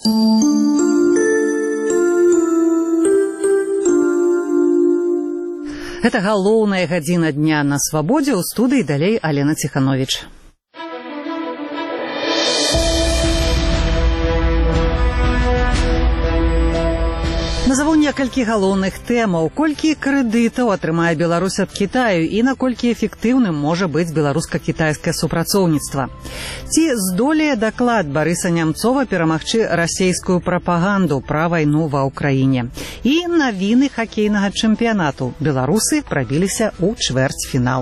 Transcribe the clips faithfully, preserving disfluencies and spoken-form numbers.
Гэта галоўная гадзіна дня на свабодзе. У студыі далей Алена Ціхановіч. Назову некалькі галоўных тэмаў. Колькі крэдытаў атрымае Беларусь ад Кітаю і наколькі эфектыўным можа быць беларуска-кітайскае супрацоўніцтва. Ці здолее даклад Барыса Нямцова перамагчы расейскую прапаганду пра вайну ва ўкраіне. І навіны хакейнага чэмпіянату. Беларусы прабіліся ў чвэрцьфінал.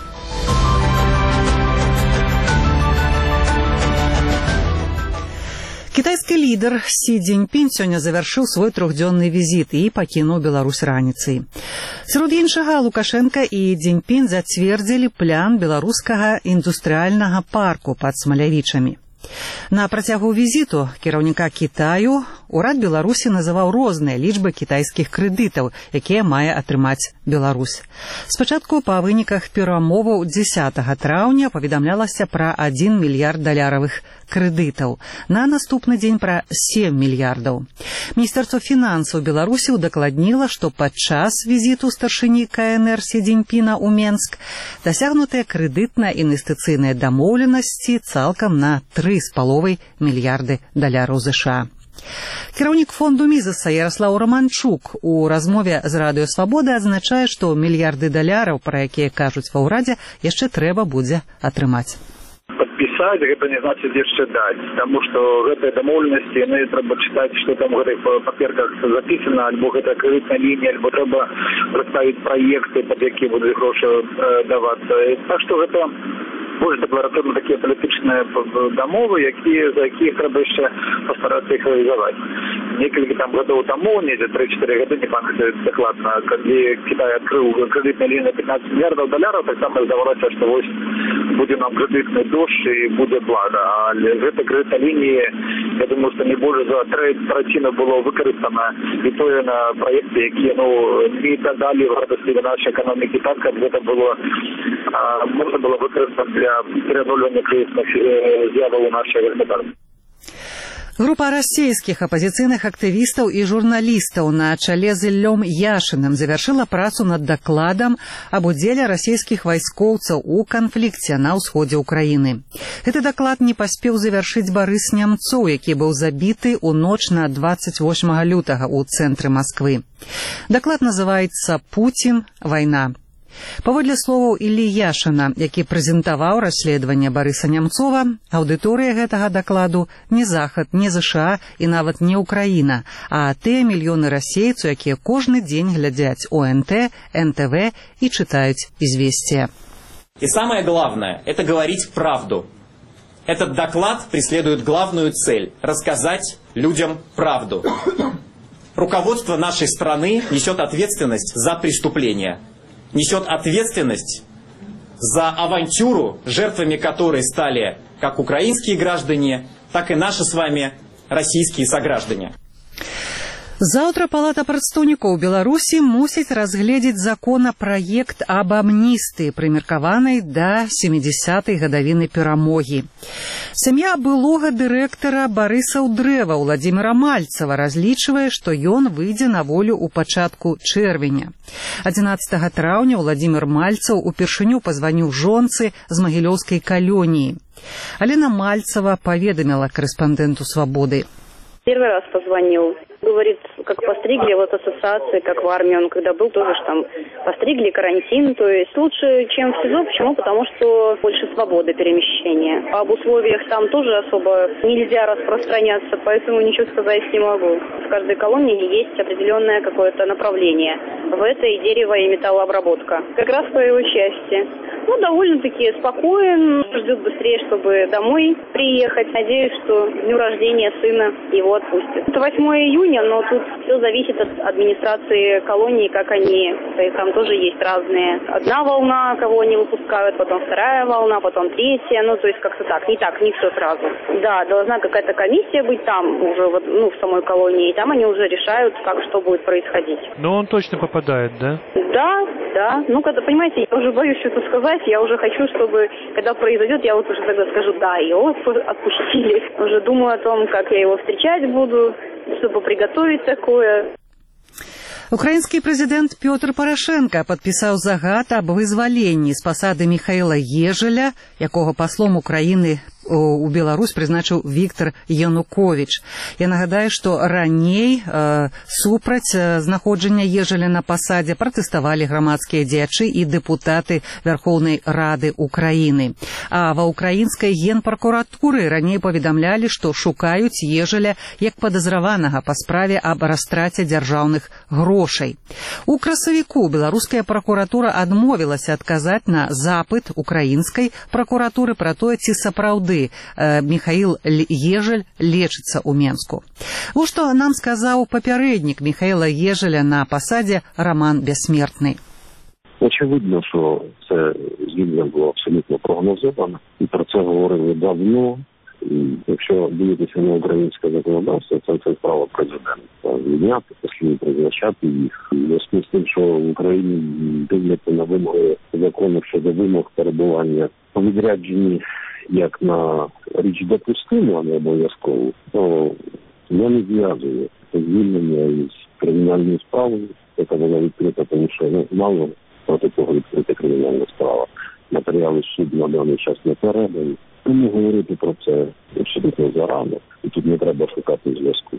Кітайскі лідар Сі Цзіньпінь сёння завяршыў свой трохдзённы візіт і пакінуў Беларусь раніцай. Сярод іншага, Лукашенка і Цзіньпінь зацвердзілі план беларускага індустрыяльнага парку пад Смалявічамі. На працягу візіту кіраўніка Кітаю урад Беларусі называў розныя лічбы кітайскіх крэдытаў, якія мае атрымаць Беларусь. Спачатку па выніках перамоваў дзесятага траўня паведамлялася пра адзін мільярд даляравых крэдытаў. На наступны дзень пра сем мільярдаў. Міністэрства фінансаў Беларусі удакладніла, што падчас візіту старшыні Ка Эн Эр Сі Цзіньпіна ў Менск дасягнутыя крэдытна-інвестыцыйныя дамоўленасці цалкам на тры з паловай мільярды даляраў ЗША. Кіраўнік фонду Мізеса Яраслаў Романчук у размове з Радыё Свабода адзначае, што мільярды даляраў, пра якія кажуць ва ўрадзе, яшчэ трэба будзе атрымаць. Подписать, гэта не значит яшчэ даць, таму што гэтыя дамоўленасці, яны трэба чытаць, што там у гэтых паперках запісана, альбо гэта крэдытная лінія, альбо трэба прадставіць праекты, пад якія будуць грошы э, давацца. Так што гэта больш дэкларатыўна такія палітычныя дамовы, якія, за якіх трэба яшчэ пастарацца іх рэалізаваць. Некалькі там гадоў таму, недзе тры-чатыры гады, не памятаю дакладна, калі Кітай адкрыў крэдытную лінію пятнадцать мільярдаў даляраў, таксама здавалася, што вось будзе нам крэдытны дождж і будзе блага. Але гэта крэдытная лінія, я думаю, што не больш за траціну было выкарыстана, і тое на праекты, якія ну, не дадалі в радасці нашай эканомікі так, каб гэта было а, можна было выкарыстаць для пераадолення крызісных з'яваў у нашай гаспадарцы. Група расійскіх апазіцыйных актывістаў і журналістаў на чале з Іллём Яшыным завяршыла працу над дакладам аб удзеле расійскіх вайскоўцаў у канфлікце на ўсходзе ўкраіны. Гэты даклад не паспеў завяршыць Барыс Нямцоў, які быў забіты ў ноч на дваццаць восьмага лютага ў цэнтры Масквы. Даклад называецца «Пуцін. Вайна». Паводле словаў Іллі Яшына, які прэзентаваў расследаванне Барыса Нямцова, аўдыторыя гэтага дакладу не Захад, не ЗША і нават не Украіна, а тыя мільёны расейцаў, якія кожны дзень глядзяць О Эн Тэ, Эн Тэ Вэ і чытаюць «Известия». И самое главное – это говорить правду. Этот доклад преследует главную цель – рассказать людям правду. Руководство нашей страны несет ответственность за преступления. Несет ответственность за авантюру, жертвами которой стали как украинские граждане, так и наши с вами российские сограждане. Заўтра Палата прадстаўнікоў Беларусі мусіць разгледзець законапраект аб амністыі, прымеркаванай да сямідзясятай гадавіны перамогі. Сям'я былога дырэктара Барысаў дрэва Владзіміра Мальцева разлічвае, што ён выйдзе на волю ў пачатку чэрвеня. адзінаццатага траўня Владзімір Мальцев упершыню пазваніў жонцы з магілёўскай калоніі. Алена Мальцева паведаміла корэспандэнту «Свободы». Первый раз позвонил. Говорит, как постригли вот ассоциации, как в армии он когда был, тоже ж там постригли, карантин. То есть лучше, чем в СИЗО. Почему? Потому что больше свободы перемещения. Об условиях там тоже особо нельзя распространяться, поэтому ничего сказать не могу. В каждой колонии есть определенное какое-то направление. В этой дерево- и металлообработка. Как раз по его части. Ну, довольно-таки спокоен, ждет быстрее, чтобы домой приехать. Надеюсь, что к дню рождения сына его отпустят. Это восьмое июня, но тут все зависит от администрации колонии, как они. То есть там тоже есть разные. Одна волна, кого они выпускают, потом вторая волна, потом третья. Ну, то есть как-то так, не так, не все сразу. Да, должна какая-то комиссия быть там уже, вот, ну, в самой колонии. И там они уже решают, как что будет происходить. Но он точно попадает, да? Да, да. Ну, когда, понимаете, я уже боюсь что-то сказать. началась, я уже хочу, чтобы, когда произойдет, я вот уже тогда скажу, да, его отпустили. Уже думаю о том, как я его встречать буду, чтобы приготовить такое. Украінскі прэзідэнт Пётр Парашенка падпісаў загад аб вызваленні з пасады Міхаіла Ежеля, якога паслом Украіны у Беларусь прызначыў Віктор Януковіч. Я нагадаю, што раней э, супраць э, знаходжання Ежеля на пасадзе пратэставалі грамадскія дзеячы і дэпутаты Вярхоўнай Рады Украіны. А ва ўкраінскай генпракуратуры раней паведамлялі, што шукаюць Ежеля як падазраванага па справе аб растраце дзяржаўных грошай. У красавіку беларуская пракуратура адмовілася адказаць на запыт украінскай пракуратуры пра тое, ці сапраўды Михаил Ежель лечится у Менску. Вот что нам сказал попередник Михаила Ежеля на посаде Роман Безсмертный. Очевидно, що це звільнення було абсолютно прогнозовано. І про це говорили давно. І якщо дивитися на українське законодавство, це, це право президента. Звільняти, послідні призначати їх. У зв'язку з тим, що в Україні дивляться на вимоги законів щодо вимог перебування у відрядженні як на річ допустиму, а не обов'язкову, то я не зв'язую звільнення із кримінальною справою, яка була відкрита, тому що ну, мало проти того відкрита кримінальна справа. Матеріали суду на даний час не передані. Тому говорити про це абсолютно зарано. І тут не треба шукати зв'язку.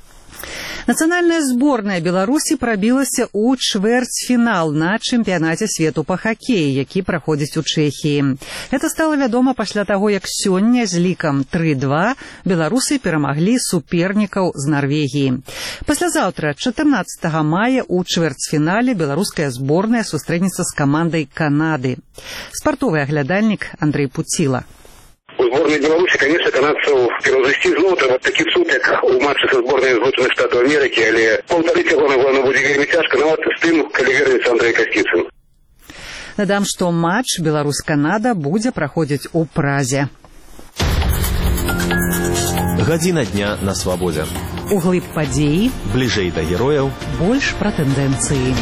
Нацыянальная зборная Беларусі прабілася ў чвэрцьфінал на чэмпіянаце свету па хакеі, які праходзіць у Чэхіі. Гэта стала вядома пасля таго, як сёння з лікам тры-два беларусы перамаглі супернікаў з Нарвегіі. Паслязаўтра, чатырнаццатага мая, у чвэрцьфінале беларуская зборная сустрэнецца з камандай Канады. Спартовы аглядальнік Андрей Пуціла. У сборной Беларуси, конечно, канадцев перевзасти золото, вот таких суток у матча со сборной Злочинных Штатов Америки, але полторы сезона было будет вельми тяжко, но вот с тем коллегируется Андрей Костицын. Дадам, што матч Беларусь-Канада будзе праходзіць у Празе. Гадзіна дня на свабодзе. Углыб падзеі. Бліжэй да герояў. Больш пра тэндэнцыі.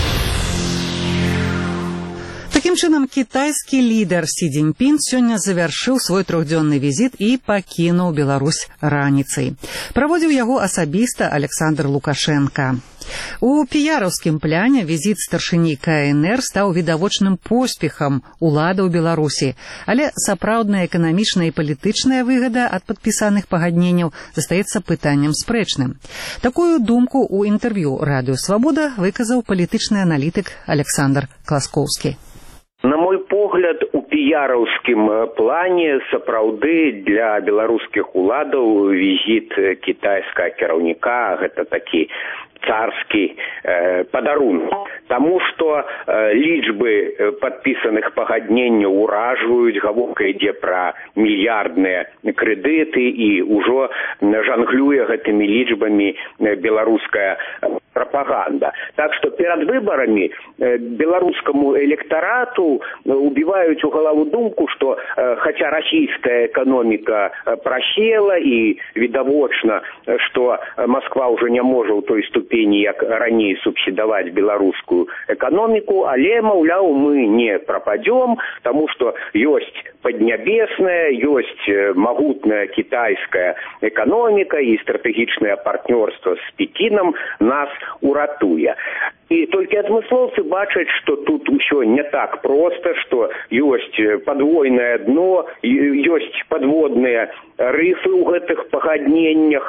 Таким чынам, китайский лидер Си Цзиньпин сёння завяршыў свой трохдзённы візіт і пакінуў Беларусь раніцай. Праводзіў яго асабіста Александр Лукашенко. У піяраўскім пляне візіт старшыні Ка Эн Эр стаў відавочным поспехам уладаў Беларусі, але сапраўдная эканамічная і палітычная выгада ад падпісаных пагадненняў застаецца пытаннем спрэчным. Такую думку ў інтэрв'ю Радыё Свабода выказаў палітычны аналітык Александр Класкоўскі. На мой погляд, у піяраўскім плане сапраўды для беларускіх уладаў візіт кітайскага кіраўніка гэта такі царскі э, падарунак. Таму што э, лічбы падпісаных пагадненняў уражваюць, гаворка ідзе пра мільярдныя крэдыты і ўжо жанглюе гэтымі лічбамі беларуская пропаганда. Так что перед выборами э, белорусскому электорату э, убивают у голову думку, что э, хотя российская экономика э, просела и видовочно, э, что Москва уже не может в той ступени, как ранее, субсидовать белорусскую экономику, але, маўляў, мы не пропадем, потому что есть поднебесная, есть могутная китайская экономика и стратегичное партнерство с Пекином нас уратуе. И только адмыслоўцы бачаць, что тут усё не так просто, что есть подвойное дно, есть подводные рифы ў гэтых пагадненнях,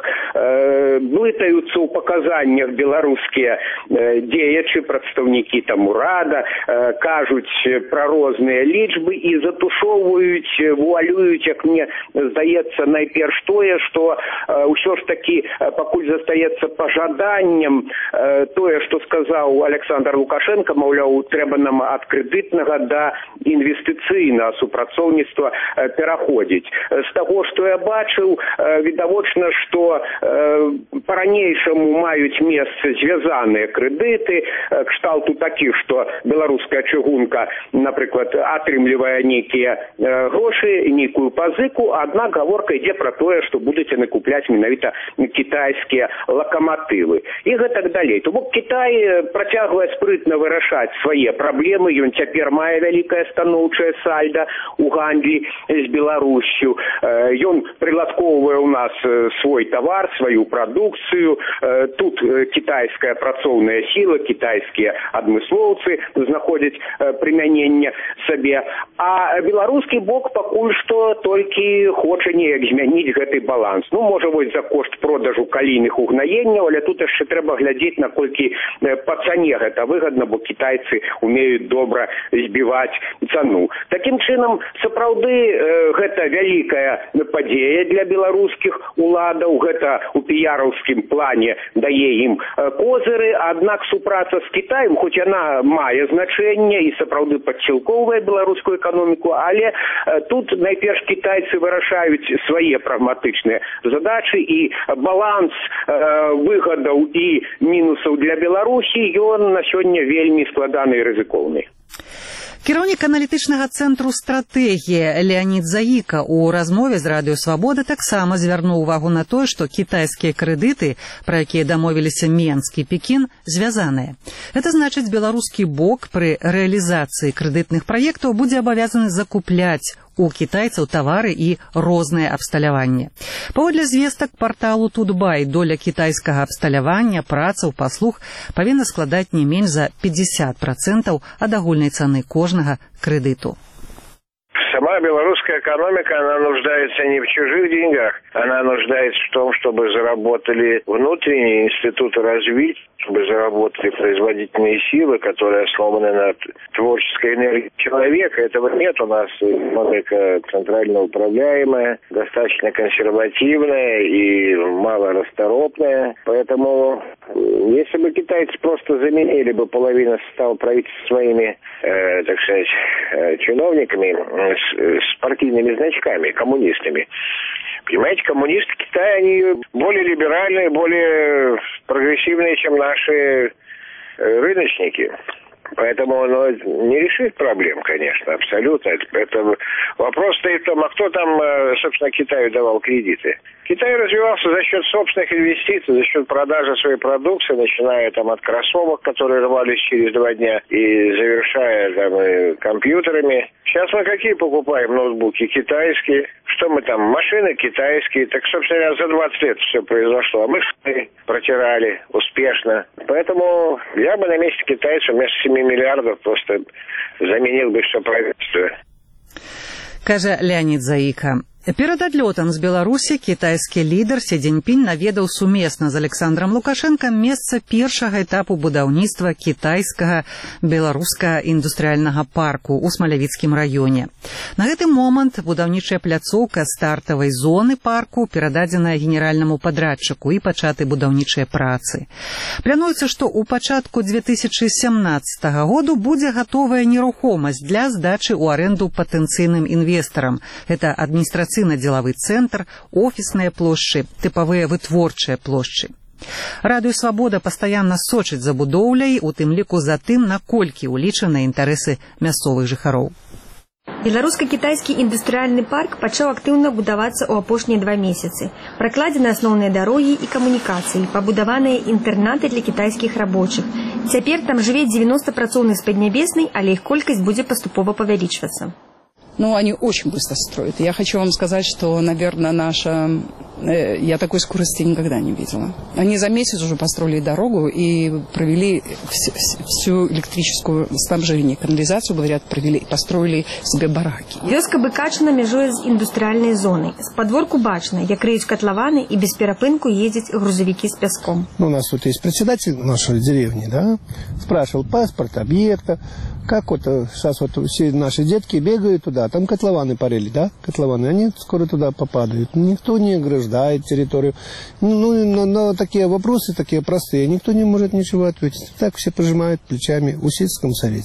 э, блытаюцца ў паказаннях беларускія э, дзеячы, прадстаўнікі там урада, э, кажуць пра розныя лічбы і затушоўваюць, вуалююць, як мне здаецца, найперш тое, што э, ўсё ж такі э, пакуль застаецца пажаданнем э, тое, што сказаў Александр Лукашенко, маўляў, трэба нам ад крэдытнага да інвестыцыйнага супрацоўніцтва э, пераходзіць. З таго, што я бачыў, э, відавочна, што э, по-ранейшаму маюць месца звязаныя крэдыты, кшталту такіх, што беларуская чыгунка, напрыклад, атрымлівае нейкія грошы, нейкую пазыку, аднак гаворка ідзе пра тое, што будуць яны купляць менавіта кітайскія лакаматывы. І гэтак далей. То бок Кітай працягвае спрытна вырашаць свае праблемы, ён цяпер мае вялікае станоўчае сальда ў гандлі з Беларуссю. Ён прыладкоўвае ў нас свой тавар, сваю прадукцыю. Тут кітайская працоўная сіла, кітайскія адмыслоўцы знаходзяць прымяненне сабе. А беларускі бок пакуль што толькі хоча неяк змяніць гэты баланс. Ну, можа, вось за кошт продажу калійных угнаенняў, але тут яшчэ трэба глядзець, наколькі па цане гэта выгадна, бо кітайцы умеюць добра збіваць цану. Такім чынам, сапраўды, гэта вялікая падзея для беларускіх уладаў, гэта у піяраўскім плане дае ім козыры, аднак супраца з Кітаем, хоць яна мае значэнне і сапраўды падсілкоўвае беларускую эканоміку, але тут найперш кітайцы вырашаюць свае прагматычныя задачы, і баланс выгадаў і мінусаў для Беларусі ён на сёння вельмі складаны і рызыкоўны. Кіраўнік аналітычнага цэнтру стратэгія Леонід Заіка ў размове з Радыё Свабода таксама звярнуў увагу на тое, што кітайскія крэдыты, пра якія дамовіліся Менск і Пекін, звязаныя. Гэта значыць, беларускі бок пры рэалізацыі крэдытных праектаў будзе абавязаны закупляць у кітайцаў тавары і рознае абсталяванне. Паводле звестак парталу Тутбай, доля кітайскага абсталявання, працаў, паслуг павінна складаць не менш за пятьдесят процентов ад агульнай цаны кожнага крэдыту. Сама белорусская экономика, она нуждается не в чужих деньгах, она нуждается в том, чтобы заработали внутренние институты развития, чтобы заработали производительные силы, которые основаны на творческой энергии человека. Этого нет. У нас экономика центрально управляемая, достаточно консервативная и малорасторопная. Поэтому, если бы китайцы просто заменили бы половину состава правительства своими, э, так сказать, э, чиновниками с, с партийными значками, коммунистами, понимаете, коммунисты Китая, они более либеральные, более прогрессивные, чем наши рыночники. Поэтому оно не решит проблем, конечно, абсолютно. Это, это вопрос стоит в том, а кто там, собственно, Китаю давал кредиты. Китай развивался за счет собственных инвестиций, за счет продажи своей продукции, начиная там от кроссовок, которые рвались через два дня, и завершая там и компьютерами. Сейчас мы какие покупаем ноутбуки? Китайские. Что мы там? Машины китайские. Так, собственно, за двадцать лет все произошло. А мы протирали успешно. Поэтому я бы на месте китайцев вместо семи миллиардов просто заменил бы все правительство. Каже Леонід Заіка. Перад адлётам з Беларусі кітайскі лідар Сі Цзіньпінь наведаў сумесна з Александром Лукашенком месца першага этапу будаўніцтва кітайскага беларускага індустрыяльнага парку ў Смалявіцкім раёне. На гэты момант будаўнічая пляцоўка стартавай зоны парку перададзеная генеральнаму падрадчыку і пачаты будаўнічыя працы. Плануецца, што ў пачатку две тысячи семнадцатого году будзе гатовая нерухомасць для здачы ў арэнду патэнцыйным інвестарам. Гэта адміністрацыйны дзелавы цэнтр, офісныя плошчы, тыпавыя вытворчыя плошчы. Радыё Свабода пастаянна сочыць за будоўляй, у тым ліку за тым, наколькі ўлічаны інтарэсы мясцовых жыхароў. Беларуска-кітайскі індустрыяльны парк пачаў актыўна будавацца ў апошнія два месяцы. Пракладзены асноўныя дарогі і камунікацыі, пабудаваныя інтэрнаты для кітайскіх рабочых. Цяпер там жыве девяносто працоўных з Паднябеснай, але іх колькасць будзе паступова павялічвацца. Ну, они очень быстро строят. Я хочу вам сказать, что, наверное, наша... Э, я такой скорости никогда не видела. Они за месяц уже построили дорогу и провели вс всю электрическую снабжение, канализацию, говорят, провели, построили себе бараки. Вёска Быкачына межуе з індустрыяльнай зонай. З падворку бачна, як рыюць катлаваны і без перапынку ездзяць грузовики с пяском. Ну, у нас тут есть председатель нашей деревни, да, спрашивал паспорт объекта. Как вот сейчас вот все наши детки бегают туда, там котлованы парили, да, котлованы, они скоро туда попадают. Никто не ограждает территорию. Ну, на, на такие вопросы, такие простые, никто не может ничего ответить. Так все пожимают плечами в Усицком совете.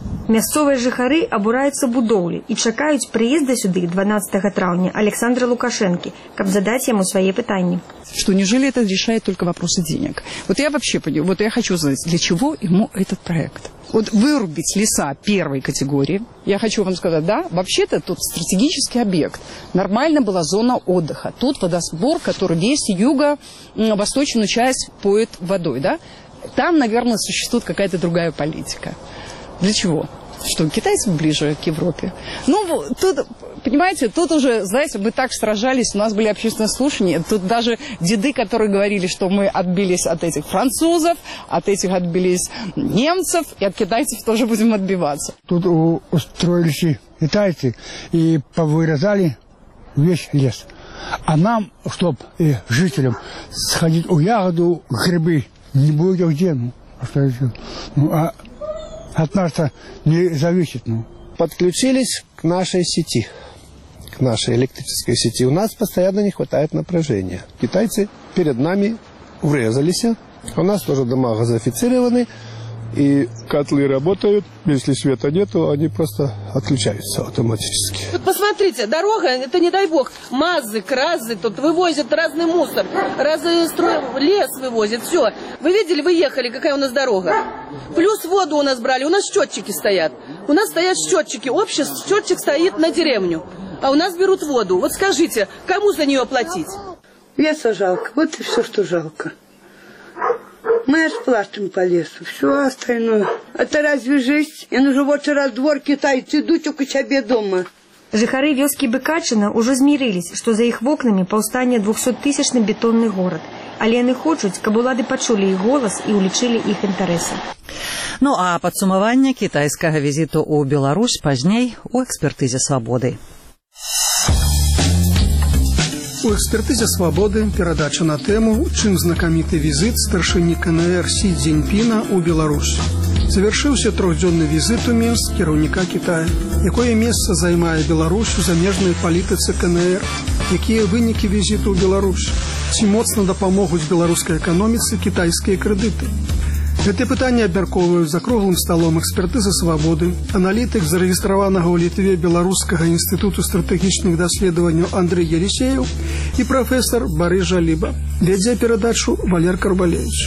Мясцовыя жыхары абураюцца будоўлі і чакаюць прыезда сюды дванадцатага траўня Александра Лукашэнкі, каб задаць яму свае пытанні. Что неужели это решает только вопросы денег? Вот я вообще понимаю, вот я хочу знать, для чего ему этот проект? Вот вырубить леса первой категории, я хочу вам сказать, да, вообще-то тут стратегический объект. Нормально была зона отдыха. Тут водосбор, который весь юго-восточную часть поет водой, да. Там, наверное, существует какая-то другая политика. Для чего? Что, китайцы ближе к Европе? Ну, тут, понимаете, тут уже, знаете, мы так сражались, у нас были общественные слушания, тут даже деды, которые говорили, что мы отбились от этих французов, от этих отбились немцев, и от китайцев тоже будем отбиваться. Тут устроились китайцы и повырезали весь лес. А нам, чтобы жителям сходить у ягоду, грибы, не будет где. Ну, что еще? Ну, а от нас-то не зависит. Ну. Подключились к нашей сети, к нашей электрической сети. У нас постоянно не хватает напряжения. Китайцы перед нами врезались. У нас тоже дома газифицированы. И котлы работают. Если света нету, они просто отключаются автоматически. Вот посмотрите, дорога, это не дай бог, МАЗы, КРАЗы, тут вывозят разный мусор, разы строим, лес вывозят, все. Вы видели, вы ехали, какая у нас дорога? Плюс воду у нас брали, у нас счетчики стоят. У нас стоят счетчики, общий счетчик стоит на деревню, а у нас берут воду. Вот скажите, кому за нее платить? Леса жалко, вот и все, что жалко. Мы распластим по лесу, все остальное. Это разве жизнь? Я ну вот раз двор китайцы идут только себе дома. Жыхары вёскі Быкачына ўжо змірылись, што за іх вокнамі паўстане двухсоттысячны бетонны горад. Але яны хочуць, каб улады пачулі іх голас і ўлічылі іх інтарэсы. Ну а падсумаванне кітайскага візіту ў Беларусь пазней у экспертызе свабоды. У экспертызе свабоды перадача на тэму, чым знакаміты візіт старшыні КНР Сі Цзіньпіна ў Беларусь. Завяршыўся трохдзённы візіт у Мінск кіраўніка Китая. Якое месца займае Беларусь у замежнай палітыцы КНР? Якія вынікі візіту ў Беларусь? Ці моцна дапамогуць беларускай эканоміцы кітайскія крэдыты? Гэтыя пытанні абмяркоўваюць за круглым сталом экспертызы свабоды, аналітык зарэгістраванага ў Літве Беларускага інстытуту стратэгічных даследаванняў Андрэй Елісеев і прафесар Барыс Жаліба. Вядзе перадачу Валер Карбалевич.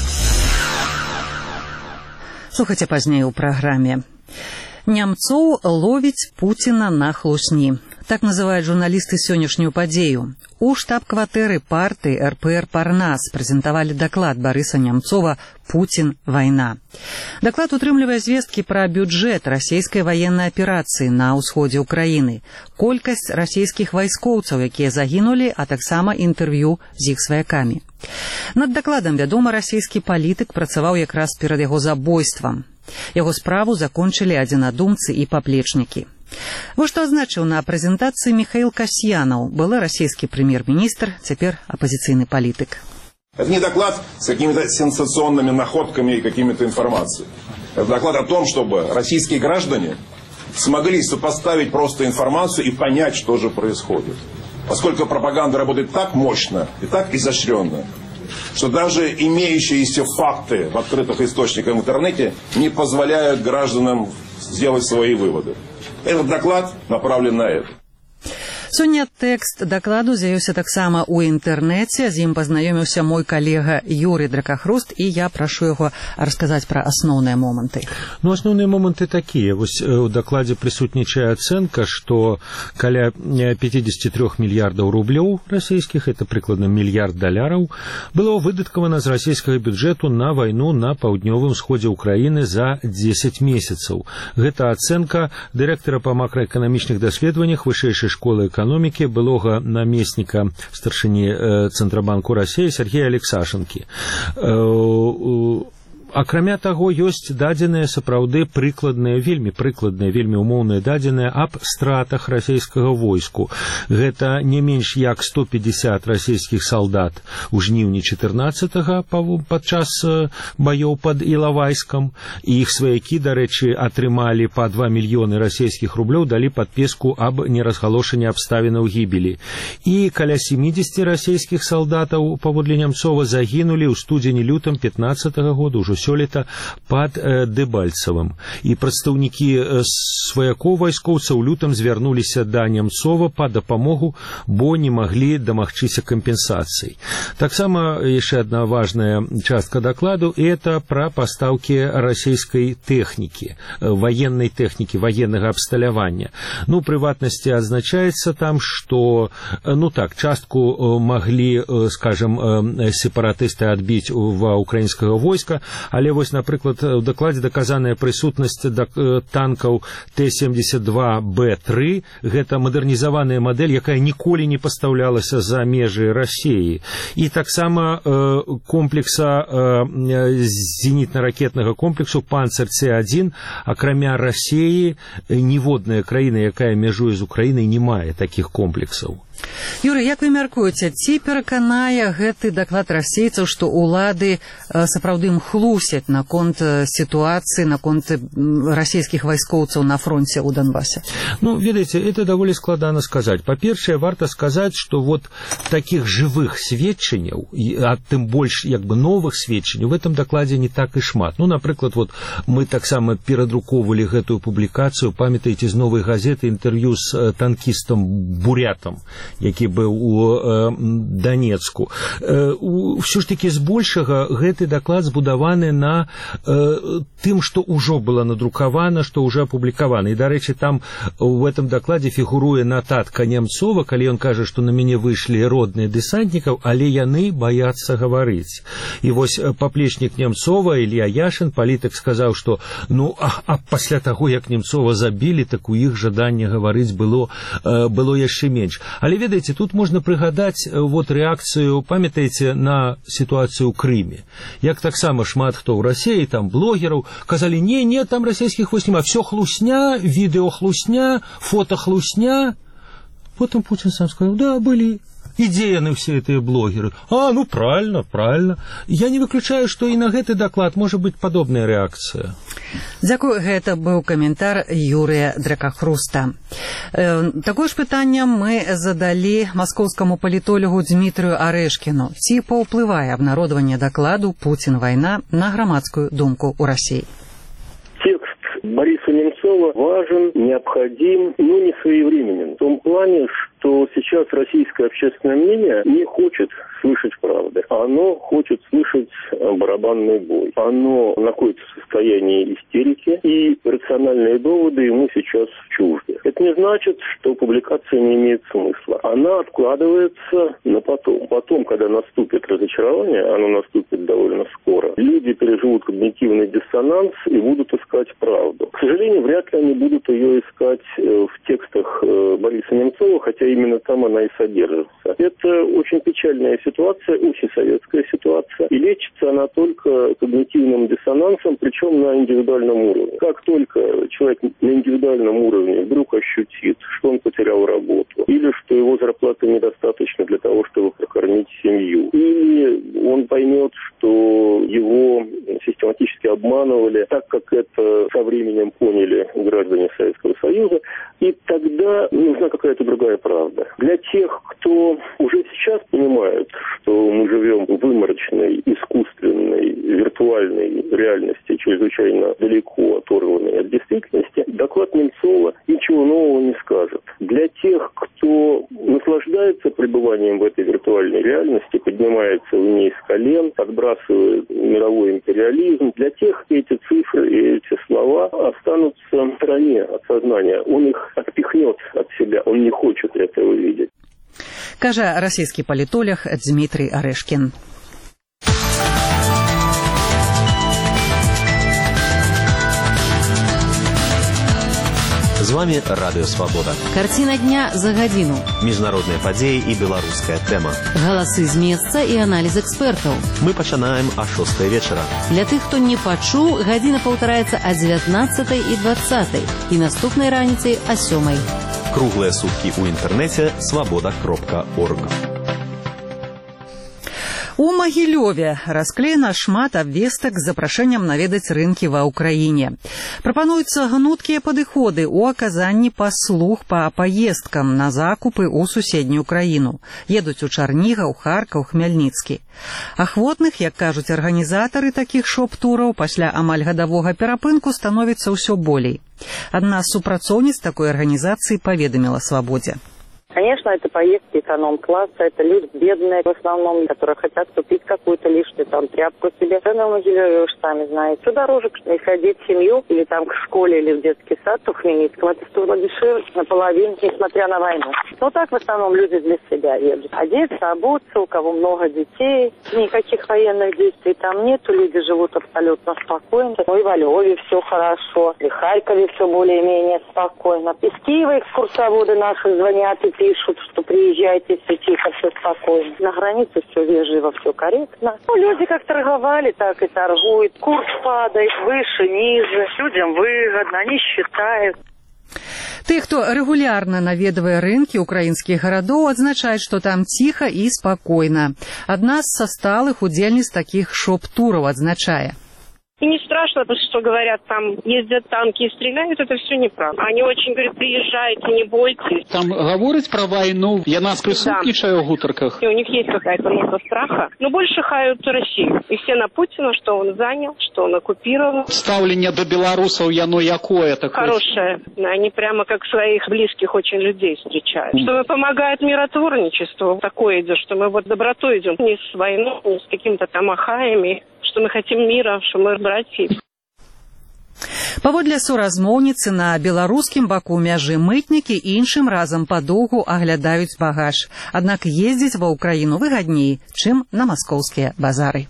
Слухайце пазней у праграме. Нямцоў ловіць Пуціна на хлусні. Так называют журналисты сённяшнюю падзею. У штаб-кватэры партыі эр пэ эр Парнас прэзентавалі даклад Барыса Нямцова «Путин. Война». Даклад утрымлівае звесткі пра бюджэт расійскай ваеннай аперацыі на ўсходзе ўкраіны, колькасць расійскіх вайскоўцаў, якія загінулі, а таксама інтэрв'ю з іх сваякамі. Над дакладам, вядома, расійскі палітык працаваў якраз перад яго забойствам. Яго справу закончылі адзінадумцы і паплечнікі. Вот что означил на презентации Михаил Касьянов, был российский премьер-министр, теперь оппозиционный политик. Это не доклад с какими-то сенсационными находками и какими-то информацией. Это доклад о том, чтобы российские граждане смогли сопоставить просто информацию и понять, что же происходит. Поскольку пропаганда работает так мощно и так изощренно, что даже имеющиеся факты в открытых источниках в интернете не позволяют гражданам сделать свои выводы. Этот доклад направлен на это. Сёння тэкст дакладу з'явіўся таксама ў інтэрнэце. З ім пазнаёміўся мой калега Юрий Дракахруст, і я прашу яго расказаць пра асноўныя моманты. Ну, асноўныя моманты такія. Вось у дакладзе прысутнічае ацэнка, што каля пятьдесят три мільярдаў рублёў расійскіх, это прыкладна мільярд даляраў, было выдаткавана з расійскага бюджэту на вайну на паўднёвым сходзе ўкраіны за дзесяць месяцаў. Гэта ацэнка дырэктара па макраэканамічных даследаваннях вышэйшай школы экономики былога наместника старшыні Цэнтрабанку России Сергея Алексашенкі. Акрамя таго, ёсць дадзеныя сапраўды прыкладныя, вельмі прыкладныя, вельмі умоўныя дадзеныя аб стратах расійскага войску. Гэта не менш як сто пятьдесят расійскіх салдат у жніўні чатырнаццатага падчас баёў пад Ілавайскам, і іх сваякі, дарэчы, атрымалі па два мільёны расійскіх рублёў, далі падпіску аб неразгалошанні абставінаў гібелі. І каля семидесяти расійскіх салдатаў, паводле Нямцова, загінулі ў студзені-лютым пятнаццатага года, ужо сёлета пад Дэбальцевым. І прадстаўнікі сваякоў вайскоўцаў лютам звярнуліся да Немцова па дапамогу, бо не маглі дамагчыся кампенсацый. Таксама яшчэ одна важная частка докладу – это пра пастаўкі расійскай тэхнікі, военной техники, военного обсталявання. Ну, прыватнасці адзначаецца там, что, ну так, частку могли, скажем, сепаратысты адбіць ва украінскага войска, але вось, напрыклад, у дакладзе даказаная прысутнасць танкаў Т семьдесят два Б три, гэта мадэрнізаваная мадэль, якая ніколі не пастаўлялася за межы России. І таксама комплекса зенітна-ракетнага комплексу Панцер Ц один, акрамя России, ніводная краіна, якая мяжуе з Украінай, не мае такіх комплексаў. Юрый, як вы мяркуеце, ці пераканае гэты даклад расейцаў, што ўлады сапраўды ім хлусяць наконт сітуацыі, наконт расійскіх вайскоўцаў на фронте ў Донбассе? Ну, ведаеце, это даволі складана сказаць. Па-першае, варта сказаць, што вот таких живых сведчанняў, а тым больш як бы новых сведчанняў, в этом дакладзе не так і шмат. Ну, напрыклад, вот мы таксама перадруковывалі гэтую публікацыю, памятаеце, з новай газеты інтэрв'ю з танкістам Бурятам, які быў у э, Донецку. Э, ўсё ж таки збольшага гэты даклад збудаваны на э, тым, што ўжо было надрукавана, што ўжо апублікавана. І, дарэчы, там в этом дакладзе фігуруе нататка Немцова, калі ён кажа, што на мяне выйшлі родныя дэсантнікаў, але яны баяцца гаварыць. І вось паплечнік Немцова, Ілья Яшин, палітык, сказаў, што ну, а, а пасля таго, як Немцова забілі, так у іх жаданне гаварыць было, э, было яшчэ менш. Але, ведаеце, тут можна прыгадаць вот рэакцыю, памятаеце, на сітуацыю ў Крыме. Як таксама шмат хто ў Расіі, там блогераў, казалі, не, не, там расійскіх войск нема, все хлусня, відео хлусня, фото хлусня. Потом Путин сам сказал, да, были идеяны все эти блогеры. А, ну правильно, правильно. Я не выключаю, что и на гэты доклад может быть подобная реакция. Дзякую, гэта быў каментар Юрыя Дракахруста. Э, такое ж пытанне мы задалі маскоўскаму палітолагу Дмітрыю Арэшкіну. Ці паўплывае абнародаванне дакладу «Путин. Война» на грамадскую думку ў Расіі? Текст Бориса Немцова важен, необходим, но не своевременен. В том плане, что сейчас российское общественное мнение не хочет слышать правды. Оно хочет слышать барабанный бой. Оно находится в состоянии истерики, и рациональные доводы ему сейчас чужды. Это не значит, что публикация не имеет смысла. Она откладывается на потом. Потом, когда наступит разочарование, оно наступит довольно скоро, люди переживут когнитивный диссонанс и будут искать правду. К сожалению, вряд ли они будут ее искать в текстах Бориса Немцова, хотя именно там она и содержится. Это очень печальная ситуация, очень советская ситуация, и лечится она только когнитивным диссонансом, причем на индивидуальном уровне. Как только человек на индивидуальном уровне вдруг ощутит, что он потерял работу, или что его зарплаты недостаточно для того, чтобы прокормить семью, или он поймет, что его систематически обманывали, так как это со временем поняли граждане Советского Союза, и тогда нужна какая-то другая правда. Для тех, кто уже сейчас понимает, что мы живем в выморочной, искусственной, виртуальной реальности, чрезвычайно далеко оторванной от действительности, доклад Немцова ничего нового не скажет. Для тех, кто наслаждается пребыванием в этой виртуальной реальности, поднимается в ней с колен, отбрасывает мировой империализм, для тех эти цифры и эти слова останутся в стороне от сознания. Он их отпихнет от себя, он не хочет этого видеть. Кажа расійскі палітолог Дмітрый Арэшкін. З вами Радыё Свабода. Карціна дня за гадзіну. Міжнародныя падзеі і беларуская тэма. Галасы з месца і аналіз экспертаў. Мы пачынаем а шостай вечара. Для тых, хто не пачуў, гадзіна паўтараецца а дзевятнаццатай і дваццатай і наступнай раніцай а сёмай. Круглыя суткі ў інтэрнэце свабода кропка орг. У Магілёве расклеена шмат абвестак з запрашэннем наведаць рынкі ва ўкраіне. Прапануюцца гнуткія падыходы ў аказанні паслуг па паездкам на закупы ў суседнюю краіну. Едуць у Чарнігаў, Харкаў, Хмельніцкі. Ахвотных, як кажуць арганізатары такіх шоп-тураў, пасля амаль гадавога перапынку становіцца ўсё болей. Адна з супрацоўніц такой арганізацыі паведаміла «Свабодзе». Конечно, это поездки эконом-класса, это люди бедные в основном, которые хотят купить какую-то лишнюю там тряпку себе. Цены в Могилеве, вы же сами знаете. Все дороже, и ходить в семью, или там к школе, или в детский сад, то в Хмельницком, это стоило дешевле наполовину, несмотря на войну. Но так в основном люди для себя едут. Одеться, обуться, у кого много детей, никаких военных действий там нету, люди живут абсолютно спокойно. Ну и во Львове все хорошо, и в Харькове все более-менее спокойно. Из Киева экскурсоводы наши звонят и пишут, что приезжайте, все тихо, все спокойно. На границе все вежливо, все корректно. Ну, люди как торговали, так и торгуют. Курс падает выше, ниже. Людям выгодно, они считают. Тых, хто рэгулярна наведвае рынкі ўкраінскіх гарадоў, адзначаюць, што там ціха і спакойна. Адна з са сталых удзельніц такіх шоп-тураў адзначае. И не страшно, потому что говорят, там ездят танки и стреляют, это все неправда. Они очень говорят, приезжайте, не бойтесь. Там говорить про войну, я нас присутствую в гутарках. И у них есть какая-то нота страха, но больше хают Россию. И все на Путина, что он занял, что он оккупировал. Ставление до белорусов, яно якое такое? Хорошее. Они прямо как своих близких очень людей встречают. Mm. Что мы помогают миротворничеству. Такое идет, что мы вот добротой идем. Не с войной, не с какими-то там ахаями. Что мы хотим мира, что мы братья. Паводле суразмоўніцы на беларускім баку мяжы мытнікі іншым разам падоўгу аглядаюць багаж. Аднак ездзіць ва ўкраіну выгадней, чым на маскоўскія базары.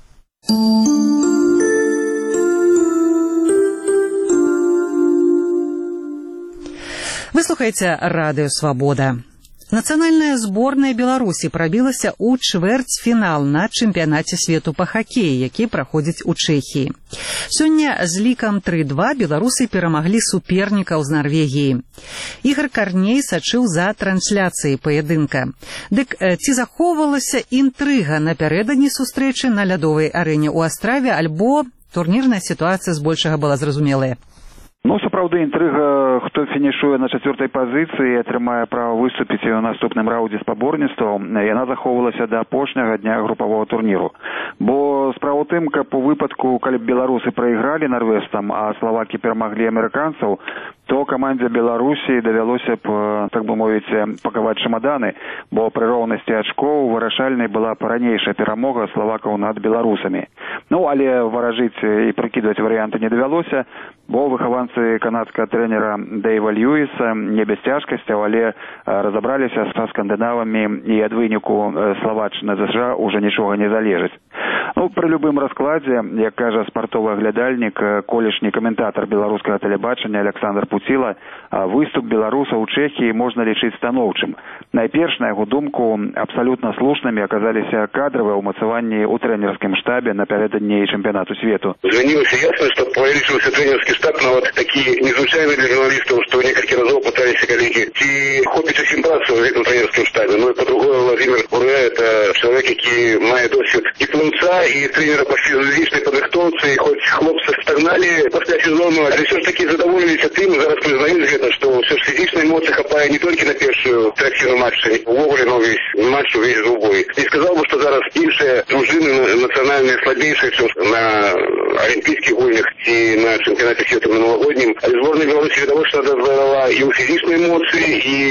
Вы слухаеце радыё «Свабода». Нацыянальная зборная Беларусі прабілася ў чвэрцьфінал на чэмпіянаце свету па хакеі, які праходзіць у Чэхіі. Сёння з лікам тры-два беларусы перамаглі супернікаў з Нарвегіі. Ігар Карней сачыў за трансляцыяй паядынка. Дык ці захоўвалася інтрыга напярэдадні сустрэчы на лядовай арэне ў Астраве, альбо турнірная сітуацыя збольшага была зразумелая? Ну, сапраўды, інтрыга, хто фінішуе на чацвёртай пазіцыі і атрымае права выступіць у наступным раўндзе спаборніцтваў, яна захоўвалася да апошняга дня групавога турніру. Бо справа ў тым, каб у выпадку, калі б беларусы прайгралі нарвежцам, а славакі перамаглі амерыканцаў, то камандзе Беларусі давялося б, так бы мовіць, пакаваць чамаданы, бо пры роўнасці ачкоў вырашальнай была ранейшая перамога славакаў над беларусамі. Ну, але варажыць і прыкідваць варыянты не давялося, бо выхаванцы канадскага трэнера Дэйва Льюіса не без цяжкасцяў, але разабраліся са скандынавамі, і ад выніку Славаччына ЗША уже нічога не залежыць. Ну, пры любым раскладзе, як кажа спартовы аглядальнік, колішні каментатар беларускага тэлебачання Александр Пуціла, выступ беларусаў у Чэхіі можна лічыць станоўчым. Найперш, на яго думку, абсалютна слушнымі аказаліся кадравыя ўмацаванні ў трэнерскім штабе напярэдадні чэмпіянату свету. Звонилось ясно, что увеличился тренерский штаб, но вот такие незвычайные для журналистов, что несколько разов пытались коллеги и хопиться симпатию в этом тренерском штабе. Ну и по-другому Владимир Буре, это человек, который мает досвид и плунца, и тренера по физической подготовке, и хоть хлопцы стагнали после сезона, але все ж таки задоволились тем, зараз признаем где-то, что все же физичные эмоции хапая не только на первую третью матча, увогуле, но весь матч увесь зубой. И сказал бы, что зараз іншие дружины национальные слабейшие, чем на олимпийских гульнях и на чемпионате света минулогоднем. А сборная Беларуси видовочно дозволяла и у физичные эмоции,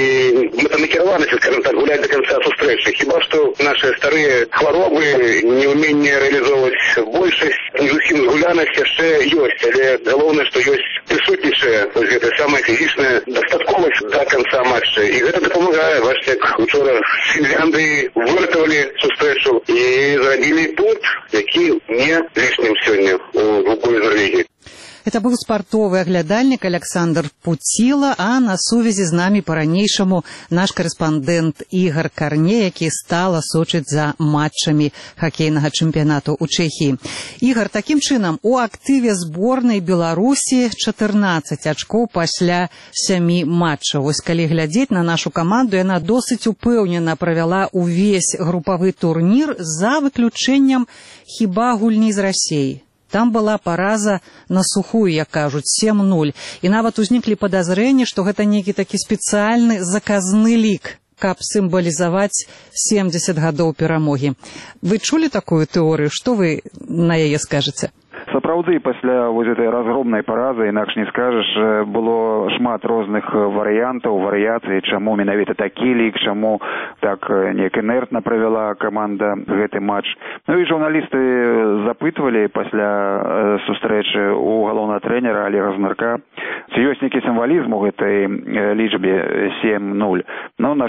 и метанакерованность, скажем так, гулять до конца сустрэчы. Хіба что наши старые хворобы, неумение реализовывать большесть, не зусім згулянасць яшчэ ёсць, але галоўнае, што ёсць прысутнічае вось гэта самая фізічная дастатковасць до конца матча. І гэта дапамагае. Бачыце, як учора з Фінляндыі выратавалі сустрэчу і зрабілі пункт, які не лішнім сёння у бою з Норвегіяй. Это быў спартовы аглядальнік Александр Пуціла, а на сувязі з намі па-ранейшаму наш карэспандэнт Ігар Карне, які стала сочыць за матчамі хакейнага чэмпіянату ў Чэхіі. Ігар, такім чынам, у актыве зборнай Беларусі чатырнаццаць ачкоў пасля сямі матчаў. Вось калі глядзець на нашу каманду, яна досыць упэўнена правяла ўвесь групавы турнір за выключэннем хіба гульні з Расіяй. Там была параза на сухую, як кажуць, сем нуль. І нават узніклі падазрэнні, што гэта нейкі такі спецыяльны заказны лік, каб сімвалізаваць семдзесят гадоў перамогі. Вы чулі такую тэорыю? Што вы на яе скажаце? Сапраўды, пасля вось этой разгромнай паразы, інакш не скажаш, было шмат розных варыянтаў, варыяцый, чаму менавіта такі лік, чаму так неяк інертна правяла каманда гэты матч. Ну і журналісты запытвалі пасля сустрэчы у галоўнага трэнера Олега Знарка, ці ёсць нейкі сімвалізм у гэтай лічбе сем нуль. Ну, на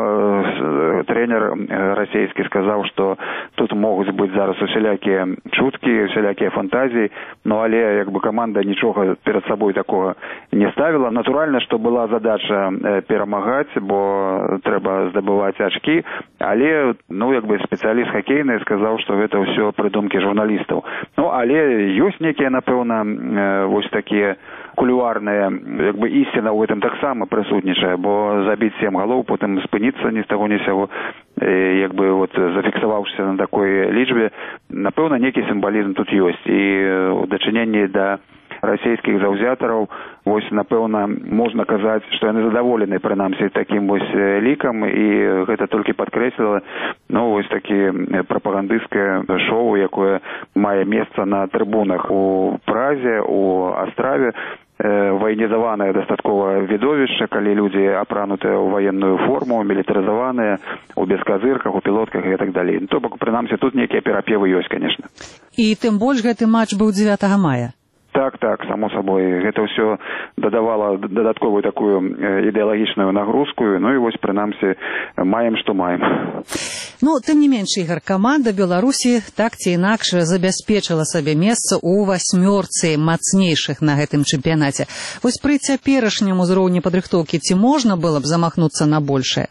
што трэнер расійскі сказаў, што тут могуць быць зараз усялякія чуткі, усялякія фантазіі, ну, але як бы каманда нічога перад сабой такога не ставіла. Натуральна, што была задача перамагаць, бо трэба здабываць ачкі, але, ну, як бы спецыяліст хакейны сказаў, што гэта ўсё прыдумкі журналістаў. Ну, але ёсць нейкія, напэўна, вось такія кулуарная, як бы ісціна ў гэтым таксама прысутнічае, бо забіць сем галоў, потым спыніцца ні з таго ні з сяго, як бы вот зафіксаваўшыся на такой лічбе, напэўна, нейкі сімвалізм тут ёсць. І ў дачыненні да расійскіх заўзятараў, вось, напэўна, можна казаць, што яны задаволены, прынамсі, такім вось лікам, і гэта толькі падкрэсліла, ну, вось такі прапагандысцкае шоу, якое мае месца на трыбунах у Празе, у Астраве, ваенізаванае дастаткова відовішча, калі людзі апранутыя ў ваенную форму, мілітарызаваныя, у бесказырках, у пілотках і так далей. То бок, прынамсі, тут нейкія перапевы ёсць, канешне. І тым больш гэты матч быў дзевятага мая. Так, так, само собой. Гэта ўсё дадавала дадатковую такую ідэалагічную нагрузку, ну і вось, прынамсі, маем, што маем. Ну, тым не менш, Ігар, каманда Беларусі так ці інакш забяспечыла сабе месца ў васьмёрцы мацнейшых на гэтым чэмпіянаце. Вось пры цяперашнім узроўні падрыхтоўкі ці можна было б замахнуцца на большае?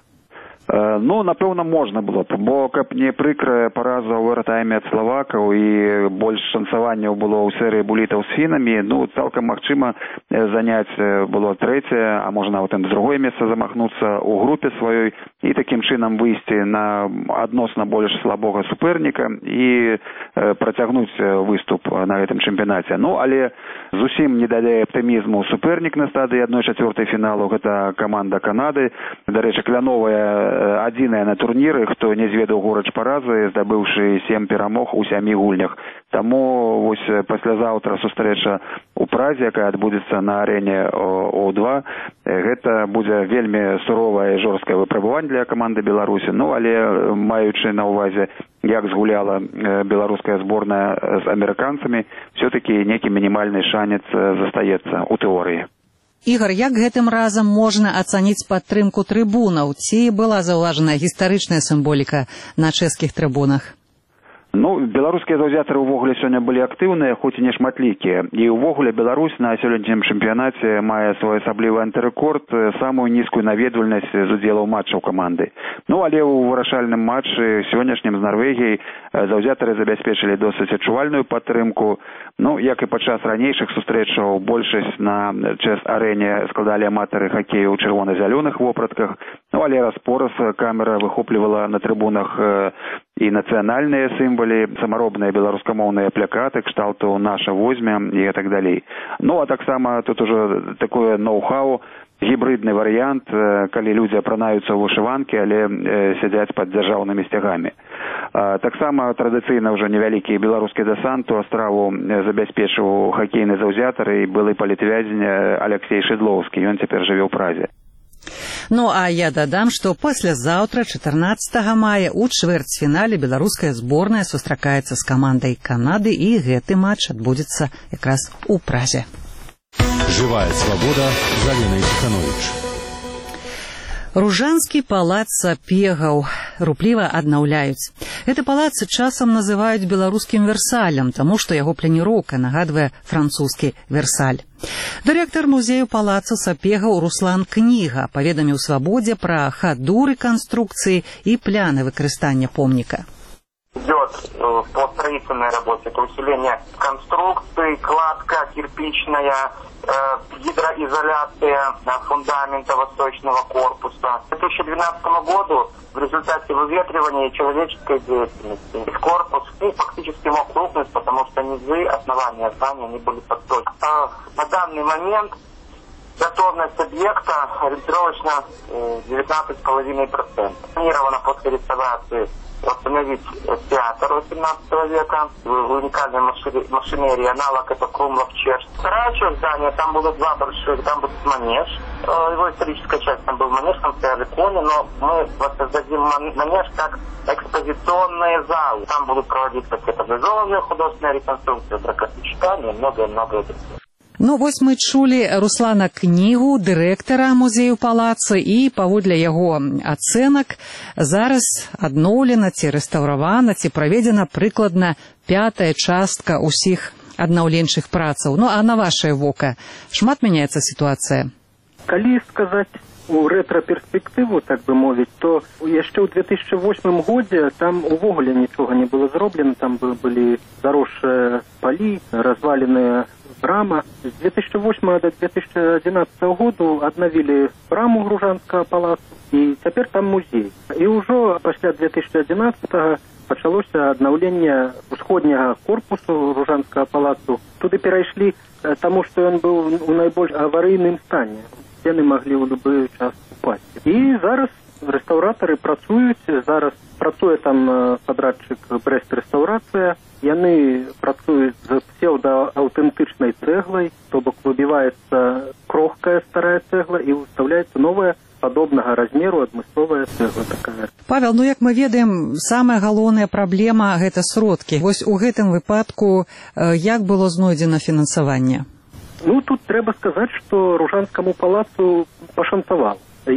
Ну, напэўна, можна было б, бо каб не прыкрая параза ў эратайме ад славакаў і больш шансаванняў было ў серыі булітаў з фінамі, ну, цалкам магчыма заняць было трэцяе, а можна нават з другое месца замахнуцца ў групе сваёй і такім чынам выйсці на адносна больш слабога суперніка і працягнуць выступ на гэтым чэмпіянаце. Ну, але зусім не дае аптымізму супернік на стадыі адной чацвёртай фіналу, гэта каманда Канады, дарэчы, кляновая адзіная на турніры, хто не зведаў горач паразы, здабыўшы сем перамог у сямі гульнях. Таму вось паслязаўтра сустрэча ў Празе, якая адбудзецца на арэне О два, гэта будзе вельмі суровае і жорсткае выпрабаванне для каманды Беларусі. Ну, але маючы на ўвазе, як згуляла беларуская зборная з амерыканцамі, все-таки нейкі мінімальны шанец застаецца ў тэорыі. Ігар, як гэтым разам можна ацаніць падтрымку трыбунаў? Ці была заўважаная гістарычная сімволіка на чэшскіх трыбунах? Ну, беларускія заўзятары ўвогуле сёння былі актыўныя, хоць і не шматлікія. І ўвогуле Беларусь на сёлетнім чэмпіянаце мае своеасаблівы антырэкорд, самую нізкую наведвальнасць з удзелаў матчаў каманды. Ну, але ў вырашальным матчы сённяшнім з Нарвегіяй заўзятары забяспечылі досыць адчувальную падтрымку. Ну, як і падчас ранейшых сустрэчаў, большасць на чэс-арэне складалі аматары хакею ў чырвона-зялёных вопратках. Ну, але раз-пораз камера выхоплівала на трыбунах і нацыянальныя сімвалы, самаробныя беларускамоўныя плакаты, кшталту «Наша возьме» і так далей. Ну, а таксама тут ужо такое ноу-хау, гібридны варыянт, калі людзі апранаюцца ў вышыванкі, але сядзяць пад дзяржаўнымі сцягамі. Таксама традыцыйна ўжо невялікі беларускі дэсант у Астраву забяспечыў хакейны заўзятар і былы палітвязень Алексей Шыдлоўскі. Ён цяпер жыве ў Празе. Ну, а я дадам, што паслязаўтра, чатырнаццатага мая, у чвэрцьфінале беларуская зборная сустракаецца з камандай Канады, і гэты матч адбудзецца якраз у Празе. Живая свобода. Галина Тиханович. Ружанскі палац сапегаў рупліва аднаўляюць. Гэты палац часам называюць беларускім Версалем, таму што яго планіроўка нагадвае французскі Версаль. Дырэктар музею палацу сапегаў Руслан Кніга паведаміў Свабодзе пра хаду рэканструкцыі и пляны выкарыстання помніка. Идет по строительной работе, это усиление конструкции, кладка кирпичная, гидроизоляция фундамента восточного корпуса. К две тысячи двенадцатому году в результате выветривания человеческой деятельности корпус ну, фактически мог рухнуть, потому что низы, основания здания не были подстроены. На данный момент готовность объекта ориентировочно девятнадцать целых пять десятых процента. Планировано после реставрации восстановить театр восемнадцатого века в уникальной машинерии, аналог это Крумлов-Черчь. Вторая часть здания, там будут два больших, там будет манеж. Его историческая часть, там был манеж, там стояли кони, но мы воссоздадим манеж как экспозиционные залы. Там будут проводиться театрализованные художественные реконструкции, бракосочетания и многое-многое другое. Ну, вось мы чулі Руслана Кнігу, дырэктара музею палаца, і паводле яго ацэнак зараз адноўлена ці рэстаўравана, ці праведзена прыкладна пятая частка ўсіх аднаўленчых працаў. Ну, а на вашае вока шмат мяняецца сітуацыя? Калі сказаць у рэтра-перспектыву, так бы мовіць, то яшчэ ў две тысячи восьмым годзе там увогуле нічога не было зроблена, там былі заросшыя палі, разваленыя брама. С две тысячи восьмого до две тысячи одиннадцатого году аднавілі браму Ружанскага палацу, і цяпер там музей. І ўжо пасля две тысячи одиннадцатого пачалося аднаўленне усходняга корпусу Ружанскага палацу. Туды перайшлі, таму што ён быў у найбольш аварыйным стане. Сцены маглі ў любы час упасці. І зараз рэстаўратары працуюць, зараз працуе там падрадчык Брэст-рэстаўрацыя. Яны працуюць з псеўдааўтэнтычнай цэглай, то бок выбіваецца крохкая старая цэгла і ўстаўляецца новая падобнага размеру адмысловая цэгла такая. Павел, ну як мы ведаем, самая галоўная праблема гэта сродкі. Вось у гэтым выпадку як было знойдзена фінансаванне? Ну, тут трэба сказаць, што Ружанскаму палацу пашанцавала.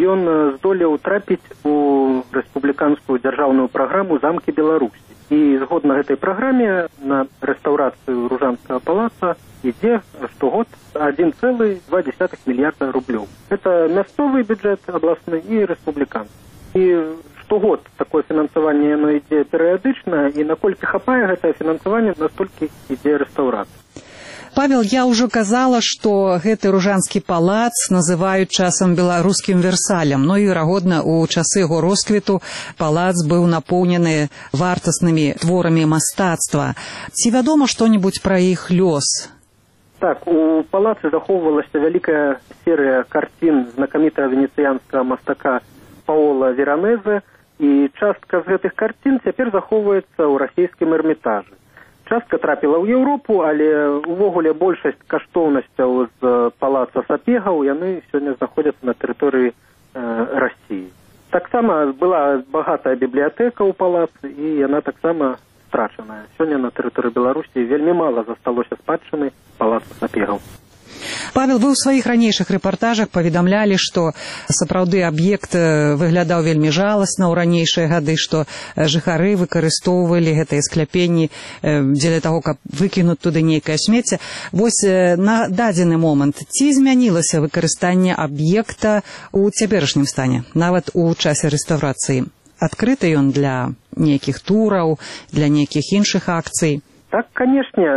Ён здолеў трапіць у рэспубліканскую дзяржаўную праграму «Замкі Беларусі». І згодна гэтай праграме на рэстаўрацыю Ружанскага палаца ідзе штогод адзін цэлых два дзесятых мільярда рублёў. Это мясцовы бюджэт абласны і рэспубліканскі. І штогод такое фінансаванне яно ідзе перыядычна, і наколькі хапае гэтае фінансаванне, настолькі ідзе рэстаўрацыя. Павел, я ўжо казала, што гэты Ружанскі палац называюць часам беларускім Версалем, но і, верагодна, у часы яго росквіту палац быў напоўнены вартаснымі творамі мастацтва. Ці вядома што-небудзь пра іх лёс? Так, у палацы захоўвалася вялікая серыя карцін знакамітага венецыянскага мастака Паола Веранезе, і частка з гэтых карцін цяпер захоўваецца ў расійскім эрмітажы. Частка трапіла ў Еўропу, але увогуле большасць каштоўнасцяў з палаца сапегаў яны сёння знаходзяцца на тэрыторыі э, Расіі. Таксама была багатая бібліятэка ў палацы, і яна таксама страчаная. Сёння на тэрыторыі Беларусі вельмі мала засталося спадчыны палаца сапегаў. Павел, вы ў сваіх ранейшых рэпартажах паведамлялі, што сапраўды аб'ект выглядаў вельмі жаласна ў ранейшыя гады, што жыхары выкарыстоўвалі гэтыя скляпенні дзеля таго, каб выкінуць туды нейкае смецце. Вось на дадзены момант ці змянілася выкарыстанне аб'екта ў цяперашнім стане, нават у часе рэстаўрацыі? Адкрыты ён для нейкіх тураў, для нейкіх іншых акцый? Так, канешне,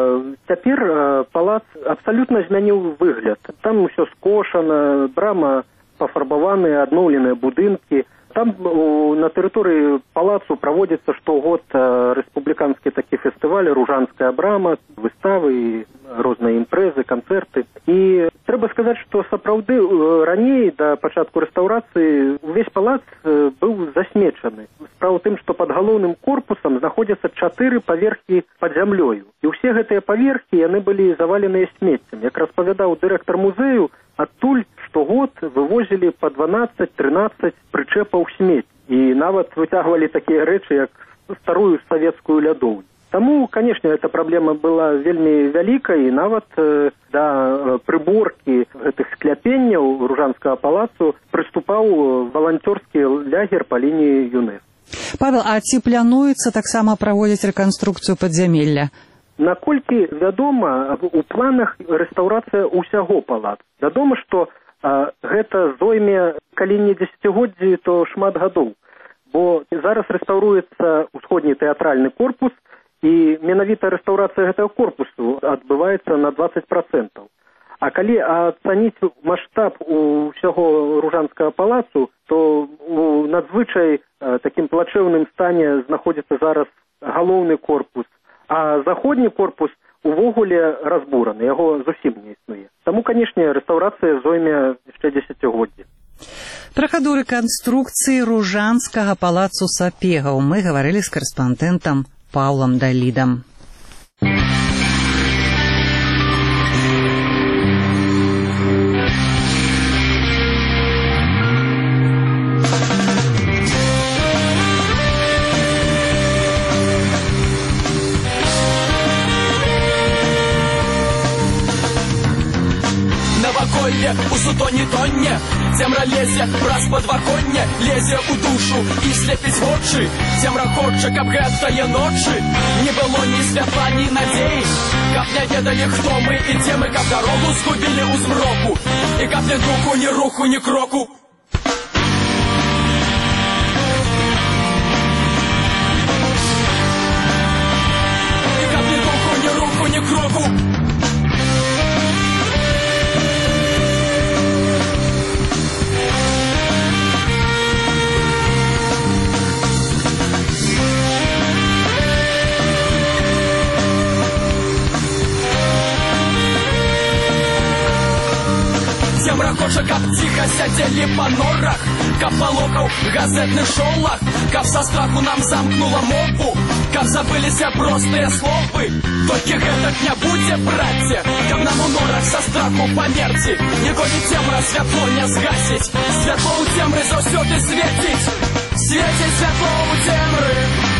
цяпер палац абсалютна змяніў выгляд. Там усё скошана, брама пафарбаваныя, адноўленыя будынкі. Там на тэрыторыі палацу праводзіцца штогод рэспубліканскі такі фестываль «Ружанская брама», выставы і розныя імпрэзы, канцэрты. І трэба сказаць, што сапраўды раней, да пачатку рэстаўрацыі, увесь палац быў засмечаны. Справа ў тым, што пад галоўным корпусам знаходзяцца чатыры паверхі пад зямлёю. І ўсе гэтыя паверхі яны былі заваленыя смеццем. Як распавядаў дырэктар музею, адтуль штогод вывозілі па дванаццаць-трынаццаць прычэпаў смецць. І нават выцягвалі такія рэчы, як старую савецкую лядоўню. Таму, канешне, эта праблема была вельмі вялікай, і нават э, да прыборкі гэтых скляпенняў Ружанскага палацу прыступаў валанцёрскі лагер па лініі ЮНЕСКО. Павел, а ці плануецца таксама праводзіць рэканструкцыю падзямелля? Наколькі вядома, у планах рэстаўрацыя ўсяго палаца. Вядома, што а, гэта зойме, калі не дзесяцігоддзі, то шмат гадоў. Бо зараз рэстаўруецца усходні тэатральны корпус, і менавіта рэстаўрацыя гэтага корпусу адбываецца на двадцать процентов. А калі ацаніць маштаб усяго Ружанскага палацу, то у надзвычай а, такім плачэўным стане знаходзіцца зараз галоўны корпус, а заходні корпус увогуле разбураны, яго зусім не існуе. Таму, канешне, рэстаўрацыя зойме яшчэ дзесяцігоддзі. Пра хаду рэканструкцыі Ружанскага палацу сапегаў мы гаварылі з карэспандэнтам Паўлам Далідам. У сутоне-тонне цемра лезе праз подваконне, лезе у душу і слепіць вочы. Цемра хоча, каб гэтае ночы не было ні святла, ні надзеі, каб не ведалі, хто мы і дзе мы, каб дарогу згубілі ў змроку, і каб ні духу, ні руху, ні кроку. І каб ні духу, ні руху, ні кроку. Цемра хоча, каб ціха сядзелі па норах, каб палокаў газетны шоулах, каб са страху нам замкнула мову, каб забыліся простыя словы. Толькі гэтак не будзе, браце, каб нам у норах са страху памерці. Ніколі цемра святло не згасіць, святло ў цемры заўсёды свеціць. Свеціць святло ў цемры.